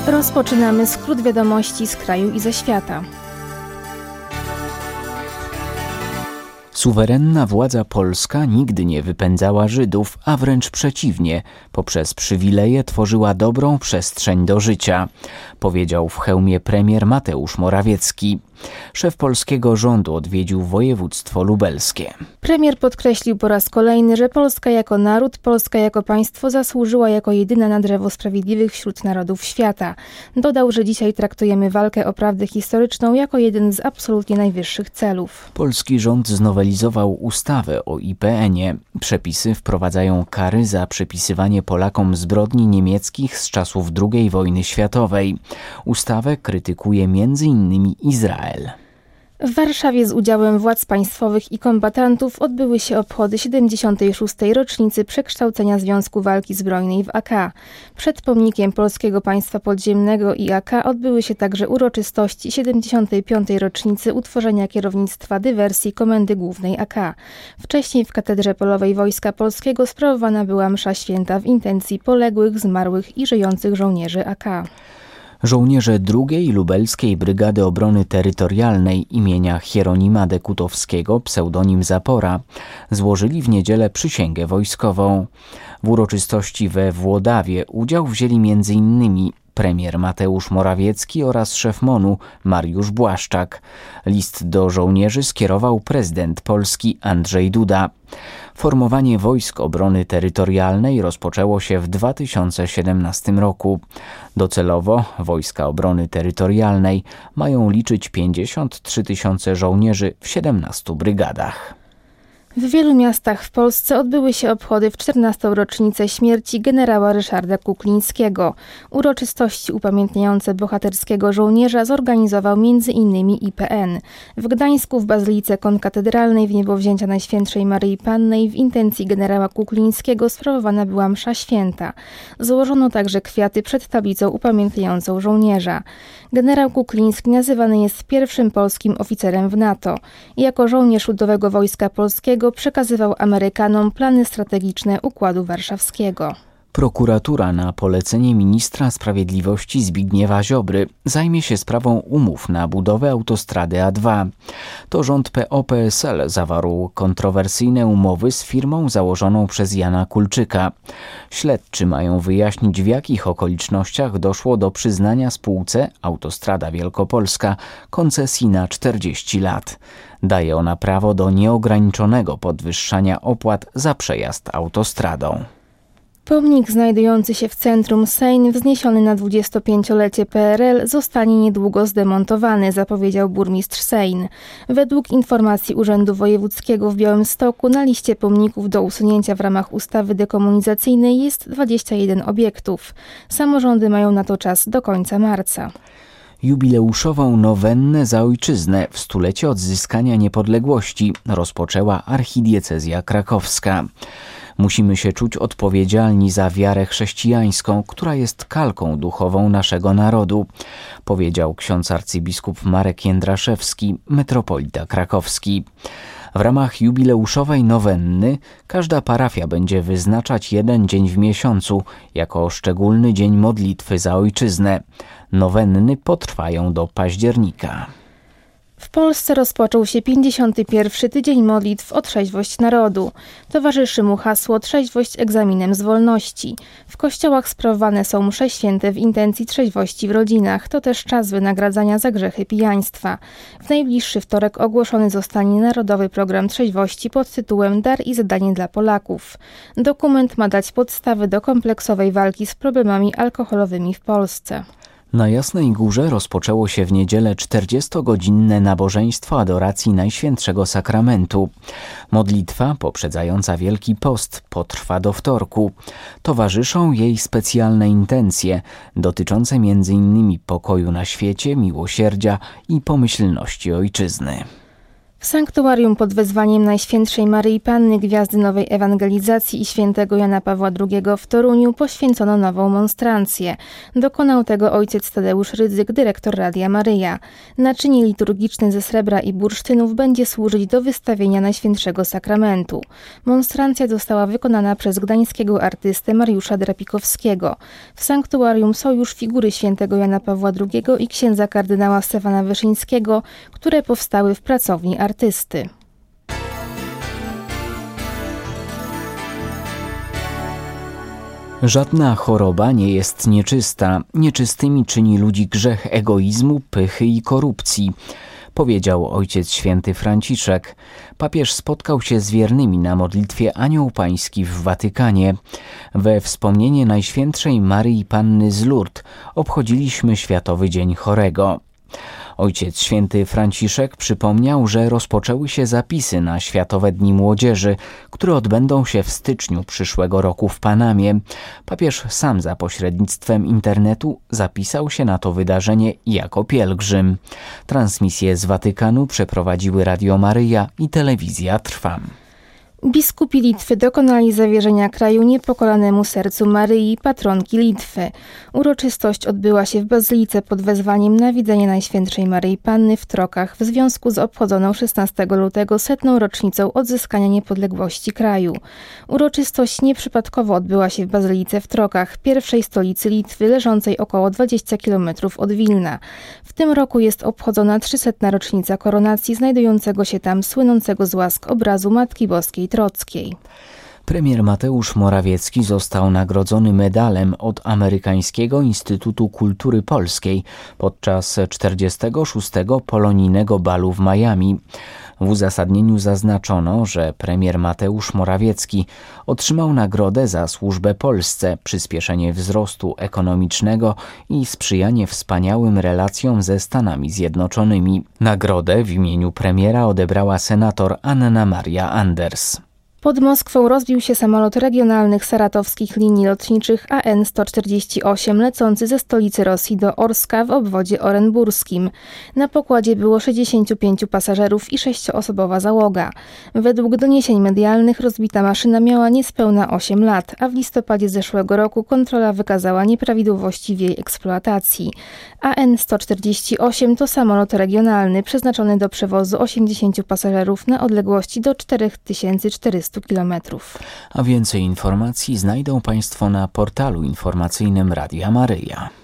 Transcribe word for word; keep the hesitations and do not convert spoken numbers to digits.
Rozpoczynamy skrót wiadomości z kraju i ze świata. Suwerenna władza polska nigdy nie wypędzała Żydów, a wręcz przeciwnie, poprzez przywileje tworzyła dobrą przestrzeń do życia, powiedział w Chełmie premier Mateusz Morawiecki. Szef polskiego rządu odwiedził województwo lubelskie. Premier podkreślił po raz kolejny, że Polska jako naród, Polska jako państwo zasłużyła jako jedyna na drzewo sprawiedliwych wśród narodów świata. Dodał, że dzisiaj traktujemy walkę o prawdę historyczną jako jeden z absolutnie najwyższych celów. Polski rząd znowelizował ustawę o I P N ie. Przepisy wprowadzają kary za przypisywanie Polakom zbrodni niemieckich z czasów drugiej wojny światowej. Ustawę krytykuje między innymi Izrael. W Warszawie z udziałem władz państwowych i kombatantów odbyły się obchody siedemdziesiątej szóstej rocznicy przekształcenia Związku Walki Zbrojnej w A K. Przed pomnikiem Polskiego Państwa Podziemnego i A K odbyły się także uroczystości siedemdziesiątej piątej rocznicy utworzenia kierownictwa dywersji Komendy Głównej A K. Wcześniej w Katedrze Polowej Wojska Polskiego sprawowana była msza święta w intencji poległych, zmarłych i żyjących żołnierzy A K. Żołnierze drugiej Lubelskiej Brygady Obrony Terytorialnej imienia Hieronima Dekutowskiego, pseudonim Zapora, złożyli w niedzielę przysięgę wojskową. W uroczystości we Włodawie udział wzięli między innymi premier Mateusz Morawiecki oraz szef M O N-u Mariusz Błaszczak. List do żołnierzy skierował prezydent Polski Andrzej Duda. Formowanie Wojsk Obrony Terytorialnej rozpoczęło się w dwa tysiące siedemnastym roku. Docelowo Wojska Obrony Terytorialnej mają liczyć pięćdziesiąt trzy tysiące żołnierzy w siedemnastu brygadach. W wielu miastach w Polsce odbyły się obchody w czternastą rocznicę śmierci generała Ryszarda Kuklińskiego. Uroczystości upamiętniające bohaterskiego żołnierza zorganizował między innymi I P N. W Gdańsku w Bazylice Konkatedralnej w Niebowzięcia Najświętszej Maryi Pannej w intencji generała Kuklińskiego sprawowana była msza święta. Złożono także kwiaty przed tablicą upamiętniającą żołnierza. Generał Kukliński nazywany jest pierwszym polskim oficerem w NATO. Jako żołnierz Ludowego Wojska Polskiego przekazywał Amerykanom plany strategiczne Układu Warszawskiego. Prokuratura na polecenie ministra sprawiedliwości Zbigniewa Ziobry zajmie się sprawą umów na budowę autostrady A dwa. To rząd P O P S L zawarł kontrowersyjne umowy z firmą założoną przez Jana Kulczyka. Śledczy mają wyjaśnić, w jakich okolicznościach doszło do przyznania spółce Autostrada Wielkopolska koncesji na czterdzieści lat. Daje ona prawo do nieograniczonego podwyższania opłat za przejazd autostradą. Pomnik znajdujący się w centrum Sejn, wzniesiony na dwudziestopięciolecie P R L, zostanie niedługo zdemontowany, zapowiedział burmistrz Sejn. Według informacji Urzędu Wojewódzkiego w Białymstoku na liście pomników do usunięcia w ramach ustawy dekomunizacyjnej jest dwadzieścia jeden obiektów. Samorządy mają na to czas do końca marca. Jubileuszową nowennę za ojczyznę w stulecie odzyskania niepodległości rozpoczęła archidiecezja krakowska. Musimy się czuć odpowiedzialni za wiarę chrześcijańską, która jest kalką duchową naszego narodu, powiedział ksiądz arcybiskup Marek Jędraszewski, metropolita krakowski. W ramach jubileuszowej nowenny każda parafia będzie wyznaczać jeden dzień w miesiącu jako szczególny dzień modlitwy za ojczyznę. Nowenny potrwają do października. W Polsce rozpoczął się pięćdziesiąty pierwszy tydzień modlitw o trzeźwość narodu. Towarzyszy mu hasło Trzeźwość egzaminem z wolności. W kościołach sprawowane są msze święte w intencji trzeźwości w rodzinach. To też czas wynagradzania za grzechy pijaństwa. W najbliższy wtorek ogłoszony zostanie Narodowy Program Trzeźwości pod tytułem Dar i zadanie dla Polaków. Dokument ma dać podstawy do kompleksowej walki z problemami alkoholowymi w Polsce. Na Jasnej Górze rozpoczęło się w niedzielę czterdziestogodzinne nabożeństwo adoracji Najświętszego Sakramentu. Modlitwa poprzedzająca Wielki Post potrwa do wtorku. Towarzyszą jej specjalne intencje dotyczące między innymi pokoju na świecie, miłosierdzia i pomyślności ojczyzny. W sanktuarium pod wezwaniem Najświętszej Maryi Panny Gwiazdy Nowej Ewangelizacji i świętego Jana Pawła drugiego w Toruniu poświęcono nową monstrancję. Dokonał tego ojciec Tadeusz Rydzyk, dyrektor Radia Maryja. Naczynie liturgiczne ze srebra i bursztynów będzie służyć do wystawienia Najświętszego Sakramentu. Monstrancja została wykonana przez gdańskiego artystę Mariusza Drapikowskiego. W sanktuarium są już figury świętego Jana Pawła drugiego i księdza kardynała Stefana Wyszyńskiego, które powstały w pracowni artysty. artysty. Żadna choroba nie jest nieczysta. Nieczystymi czyni ludzi grzech egoizmu, pychy i korupcji, powiedział Ojciec Święty Franciszek. Papież spotkał się z wiernymi na modlitwie Anioł Pański w Watykanie. We wspomnienie Najświętszej Maryi Panny z Lourdes obchodziliśmy Światowy Dzień Chorego. Ojciec Święty Franciszek przypomniał, że rozpoczęły się zapisy na Światowe Dni Młodzieży, które odbędą się w styczniu przyszłego roku w Panamie. Papież sam za pośrednictwem internetu zapisał się na to wydarzenie jako pielgrzym. Transmisję z Watykanu przeprowadziły Radio Maryja i Telewizja Trwam. Biskupi Litwy dokonali zawierzenia kraju niepokolanemu sercu Maryi, patronki Litwy. Uroczystość odbyła się w Bazylice pod wezwaniem Nawidzenia Najświętszej Maryi Panny w Trokach w związku z obchodzoną szesnastego lutego setną rocznicą odzyskania niepodległości kraju. Uroczystość nieprzypadkowo odbyła się w Bazylice w Trokach, pierwszej stolicy Litwy, leżącej około dwadzieścia kilometrów od Wilna. W tym roku jest obchodzona trzysetna rocznica koronacji znajdującego się tam słynącego z łask obrazu Matki Boskiej Trockiej. Premier Mateusz Morawiecki został nagrodzony medalem od Amerykańskiego Instytutu Kultury Polskiej podczas czterdziestego szóstego Polonijnego Balu w Miami. W uzasadnieniu zaznaczono, że premier Mateusz Morawiecki otrzymał nagrodę za służbę Polsce, przyspieszenie wzrostu ekonomicznego i sprzyjanie wspaniałym relacjom ze Stanami Zjednoczonymi. Nagrodę w imieniu premiera odebrała senator Anna Maria Anders. Pod Moskwą rozbił się samolot regionalnych saratowskich linii lotniczych A N sto czterdzieści osiem lecący ze stolicy Rosji do Orska w obwodzie orenburskim. Na pokładzie było sześćdziesięciu pięciu pasażerów i sześcioosobowa załoga. Według doniesień medialnych rozbita maszyna miała niespełna osiem lat, a w listopadzie zeszłego roku kontrola wykazała nieprawidłowości w jej eksploatacji. A N sto czterdzieści osiem to samolot regionalny przeznaczony do przewozu osiemdziesięciu pasażerów na odległości do cztery tysiące czterysta kilometrów. A więcej informacji znajdą Państwo na portalu informacyjnym Radia Maryja.